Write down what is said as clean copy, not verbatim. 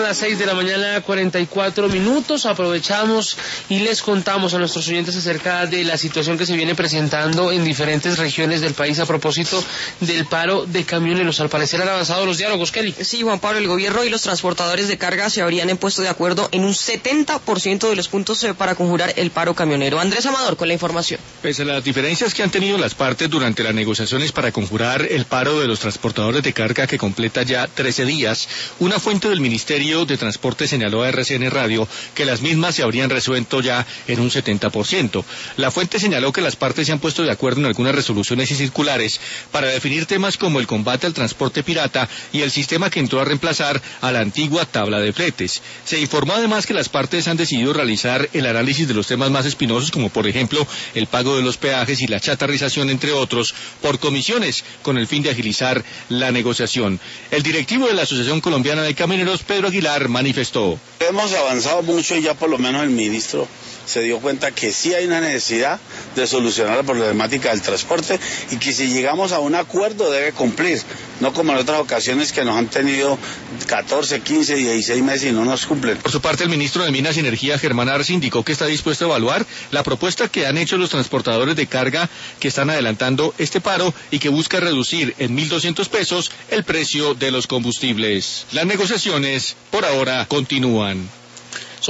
las 6 de la mañana, 44 minutos. Aprovechamos y les contamos a nuestros oyentes acerca de la situación que se viene presentando en diferentes regiones del país a propósito del paro de camioneros. Al parecer han avanzado los diálogos, Kelly. Sí, Juan Pablo, el gobierno y los transportadores de carga se habrían puesto de acuerdo en un 70% de los puntos para conjurar el paro camionero. Andrés Amador con la información. Pese a las diferencias que han tenido las partes durante las negociaciones para conjurar el paro de los transportadores de carga que completa ya 13 días, una fuente del Ministerio de Transporte señaló a RCN Radio que las mismas se habrían resuelto ya en un 70%. La fuente señaló que las partes se han puesto de acuerdo en algunas resoluciones y circulares para definir temas como el combate al transporte pirata y el sistema que entró a reemplazar a la antigua tabla de fletes. Se informó además que las partes han decidido realizar el análisis de los temas más espinosos, como por ejemplo el pago de los peajes y la chatarrización, entre otros, por comisiones, con el fin de agilizar la negociación. El directivo de la Asociación Colombiana de Camioneros, Pedro Aguilar, manifestó: hemos avanzado mucho y ya por lo menos el ministro se dio cuenta que sí hay una necesidad de solucionar la problemática del transporte y que si llegamos a un acuerdo debe cumplir, no como en otras ocasiones que nos han tenido 14, 15, 16 meses y no nos cumplen. Por su parte, el ministro de Minas y Energía, Germán Arce, indicó que está dispuesto a evaluar la propuesta que han hecho los transportadores de carga que están adelantando este paro y que busca reducir en 1.200 pesos el precio de los combustibles. Las negociaciones por ahora continúan.